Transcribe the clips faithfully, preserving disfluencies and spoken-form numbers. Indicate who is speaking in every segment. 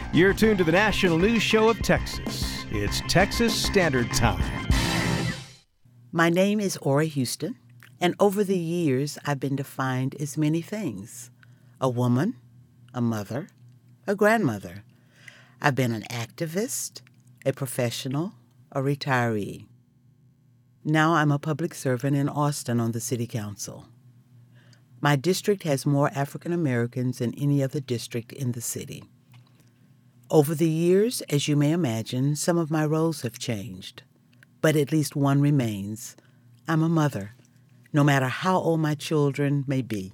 Speaker 1: You're tuned to the national news show of Texas. It's Texas Standard Time.
Speaker 2: My name is Ora Houston, and over the years I've been defined as many things. A woman, a mother, a grandmother. I've been an activist, a professional, a retiree. Now I'm a public servant in Austin on the city council. My district has more African Americans than any other district in the city. Over the years, as you may imagine, some of my roles have changed, but at least one remains. I'm a mother, no matter how old my children may be.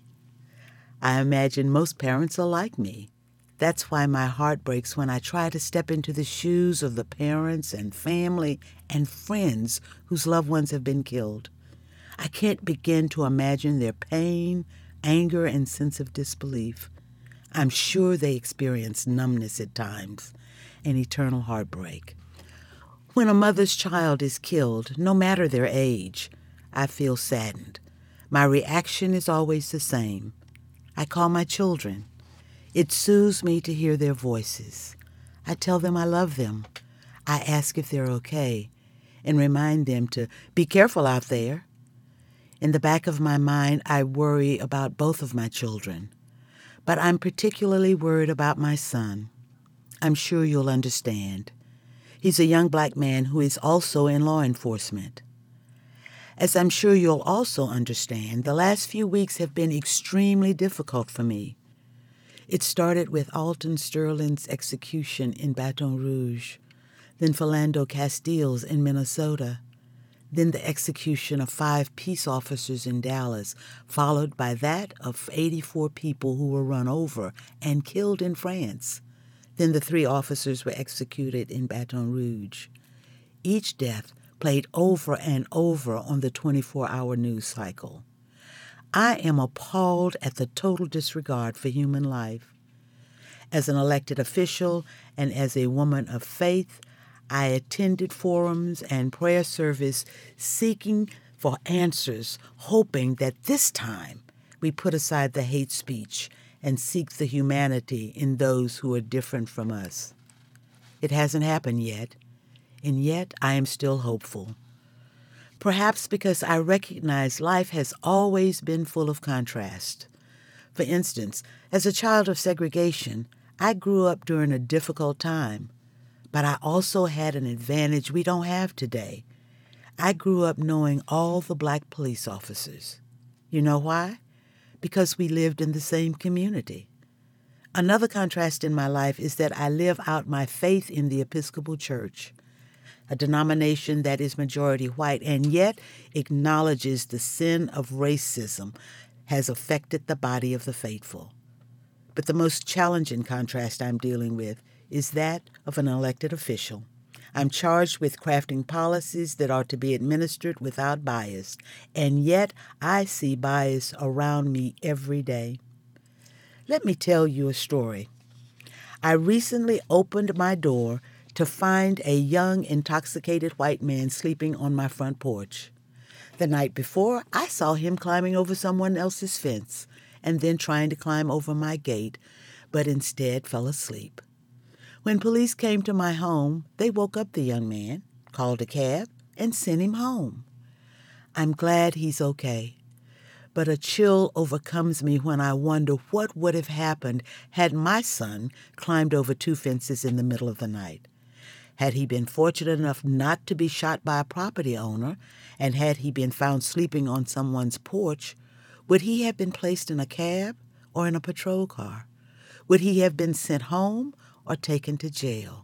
Speaker 2: I imagine most parents are like me. That's why my heart breaks when I try to step into the shoes of the parents and family and friends whose loved ones have been killed. I can't begin to imagine their pain, anger, and sense of disbelief. I'm sure they experience numbness at times and eternal heartbreak. When a mother's child is killed, no matter their age, I feel saddened. My reaction is always the same. I call my children. It soothes me to hear their voices. I tell them I love them. I ask if they're okay and remind them to be careful out there. In the back of my mind, I worry about both of my children, but I'm particularly worried about my son. I'm sure you'll understand. He's a young black man who is also in law enforcement. As I'm sure you'll also understand, the last few weeks have been extremely difficult for me. It started with Alton Sterling's execution in Baton Rouge, then Philando Castile's in Minnesota, then the execution of five peace officers in Dallas, followed by that of eighty-four people who were run over and killed in France. Then the three officers were executed in Baton Rouge. Each death played over and over on the twenty-four hour news cycle. I am appalled at the total disregard for human life. As an elected official and as a woman of faith, I attended forums and prayer service seeking for answers, hoping that this time we put aside the hate speech and seek the humanity in those who are different from us. It hasn't happened yet, and yet I am still hopeful. Perhaps because I recognize life has always been full of contrast. For instance, as a child of segregation, I grew up during a difficult time, but I also had an advantage we don't have today. I grew up knowing all the black police officers. You know why? Because we lived in the same community. Another contrast in my life is that I live out my faith in the Episcopal Church, a denomination that is majority white and yet acknowledges the sin of racism has affected the body of the faithful. But the most challenging contrast I'm dealing with is that of an elected official. I'm charged with crafting policies that are to be administered without bias, and yet I see bias around me every day. Let me tell you a story. I recently opened my door to find a young, intoxicated white man sleeping on my front porch. The night before, I saw him climbing over someone else's fence and then trying to climb over my gate, but instead fell asleep. When police came to my home, they woke up the young man, called a cab, and sent him home. I'm glad he's okay, but a chill overcomes me when I wonder what would have happened had my son climbed over two fences in the middle of the night. Had he been fortunate enough not to be shot by a property owner, and had he been found sleeping on someone's porch, would he have been placed in a cab or in a patrol car? Would he have been sent home or taken to jail?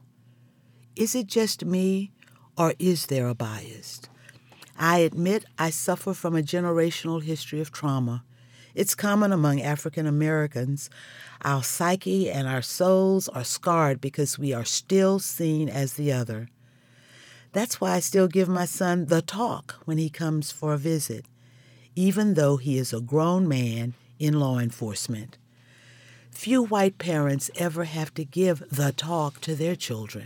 Speaker 2: Is it just me, or is there a bias? I admit I suffer from a generational history of trauma. It's common among African Americans. Our psyche and our souls are scarred because we are still seen as the other. That's why I still give my son the talk when he comes for a visit, even though he is a grown man in law enforcement. Few white parents ever have to give the talk to their children.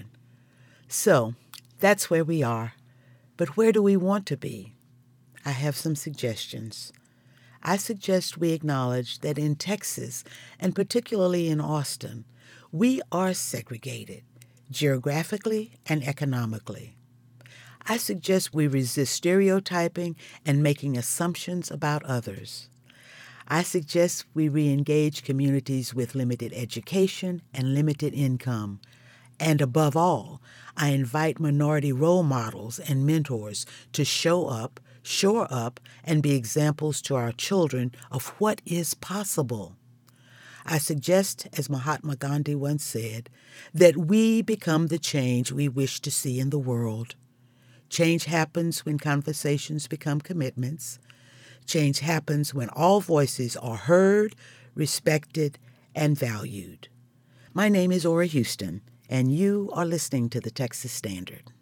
Speaker 2: So, that's where we are. But where do we want to be? I have some suggestions. I suggest we acknowledge that in Texas, and particularly in Austin, We are segregated, geographically and economically. I suggest we resist stereotyping and making assumptions about others. I suggest we re-engage communities with limited education and limited income. And above all, I invite minority role models and mentors to show up, shore up, and be examples to our children of what is possible. I suggest, as Mahatma Gandhi once said, that we become the change we wish to see in the world. Change happens when conversations become commitments. Change happens when all voices are heard, respected, and valued. My name is Ora Houston, and you are listening to the Texas Standard.